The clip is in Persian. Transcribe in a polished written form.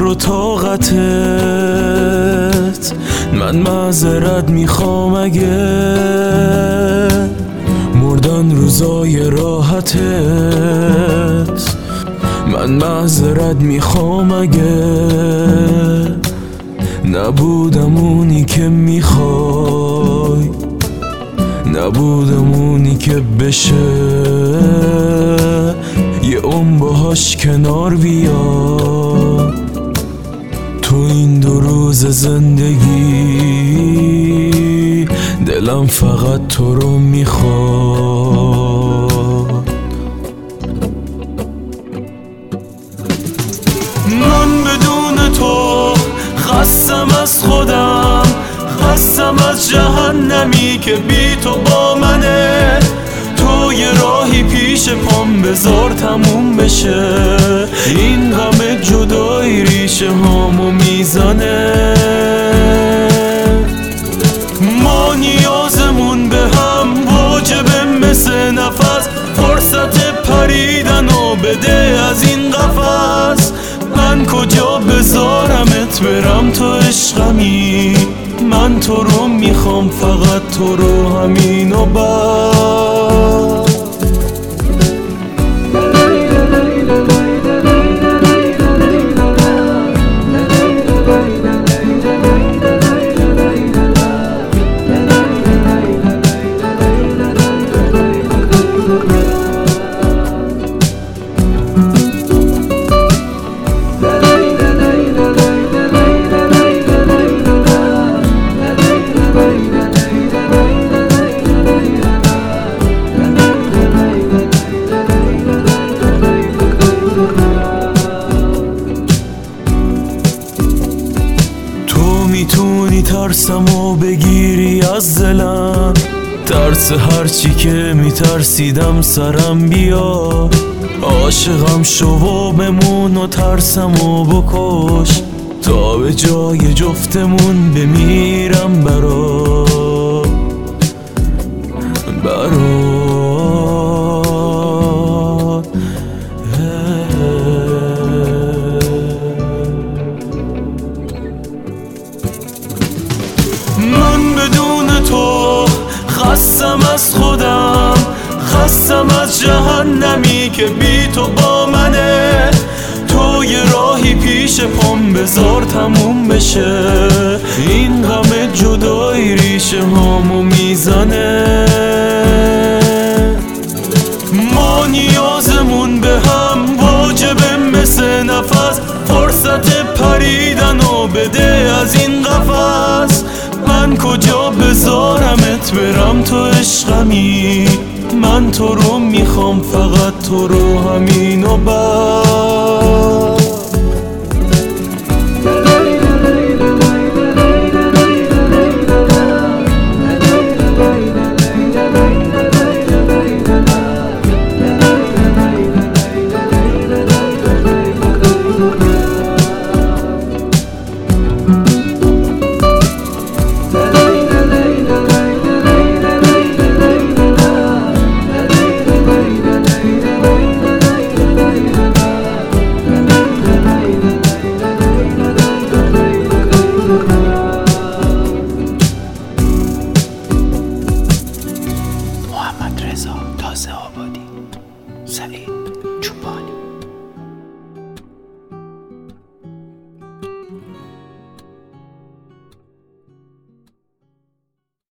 و طاقتت. من معذرت میخوام اگه مردن روزای راحتت. من معذرت میخوام اگه نبودم اونی که میخوای، نبودم اونی که بشه یه عمر باهاش کنار بیا. تو این 2 روز زندگی دلم فقط تو رو میخواد. من بدون تو خستم از خودم، خستم از جهنمی که بی تو با منه. تو یه راهی پیش پام بذار تموم بشه، این غم جدایی ریشه هامو میزنه. ما نیازمون به هم واجبه مثل نفس، فرصت پریدن و بده از این قفس. من کجا بذارمت برم تو عشقمی، من تو رو میخوام فقط تو رو همین و بس. میتونی ترسمو بگیری از دلم، ترس هرچی که میترسیدم سرم بیا. عاشقم شو و بمون و ترسمو بکش، تا به جای جفتمون بمیرم برات. من بدون تو خستم از خودم، خستم از جهنمی که بی تو با منه. تو یه راهی پیش پام بذار تموم بشه، این غم جدایی ریشه هامو میزنه. ما نیازمون به هم واجبه مثل نفس، فرصت پریدن و بده از این قفس. من کجا بذارمت برم تو عشقمی، من تو رو میخوام فقط تو رو همین و بس.